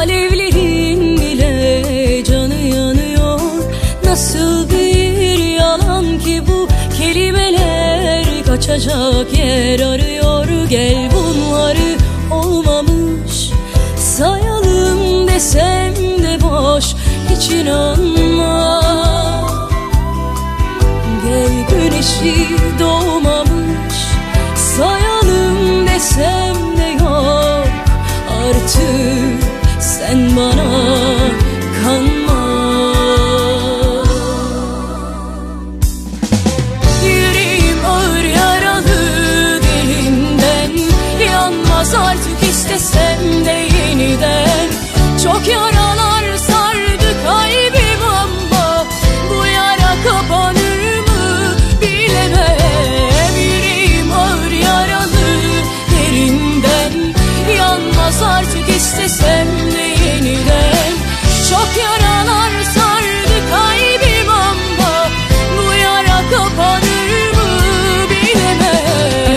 alevlerin bile canı yanıyor. Nasıl bir yalan ki bu, kelimeler kaçacak yer arıyor. Gel bunları olmamış sayalım desem de boş, hiç inanma. Gel güneşi doğmamış sayalım desem de yok. Artık sen bana kanma. Yüreğim ağır yaralı derinden, yanmaz artık istesem de yeniden. Çok yaralar sardı kalbim ama bu yara kapanır mı bilemem. Yüreğim ağır yaralı derinden, yanmaz artık istesem de yeniden. Çok yaralar sardı kalbim ama bu yara kapanır mı bilemem.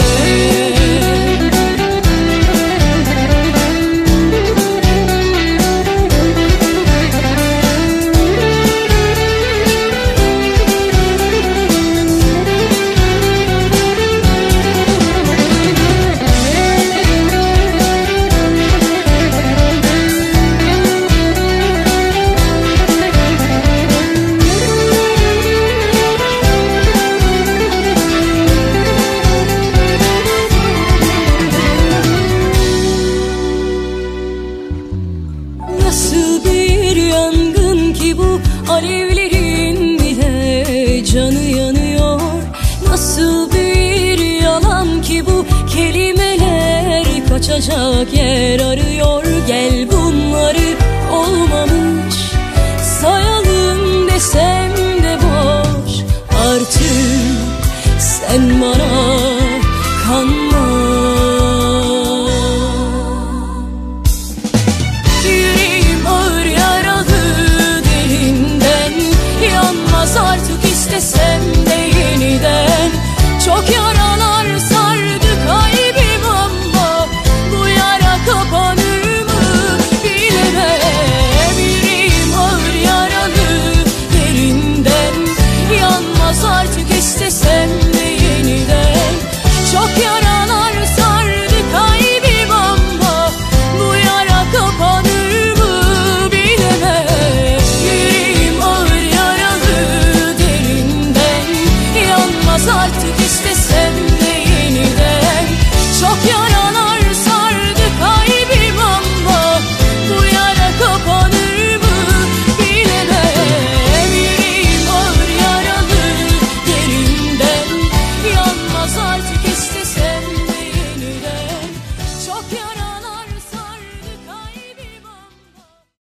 Nasıl bir yangın ki bu, alevlerin bile canı yanıyor. Nasıl bir yalan ki bu, kelimeler kaçacak yer arıyor. Gel bunları olmamış sayalım desem de boş. Artık sen bana kanma. Artık istesem de yeniden. Çok yaralar sardı kalbim ama bu yara kapanır mı bilemem. Yüreğim ağır yaralı derinden, yanmaz artık istesem de yeniden. Çok yaralar sardı kalbim ama bu yara kapanır mı bilemem. Yüreğim ağır yaralı derinden, yanmaz artık